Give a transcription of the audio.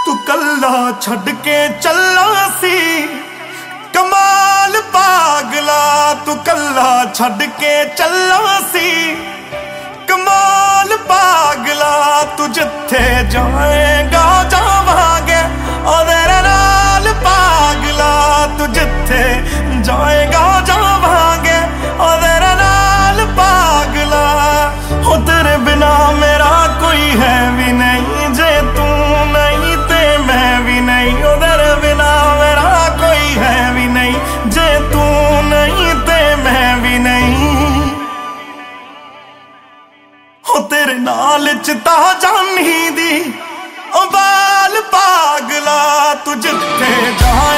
तू कल्ला छड़ के चला सी कमाल पागला। तू कल्ला छड़ के चला सी कमाल पागला। तू जिथे जाएगा जावांगे ओ तेरे नाल पागला। तू जिथे जाएगा जावांगे ओ तेरे नाल पागला। हो तेरे बिना मेरा कोई है भी नहीं, जे तू नहीं ते मैं भी नहीं। ओ तेरे बिना मेरा कोई है भी नहीं, जे तू नहीं ते मैं भी नहीं। हो तेरे नाल चिता जानी दी ओ बाल पागला। तू जिथे जा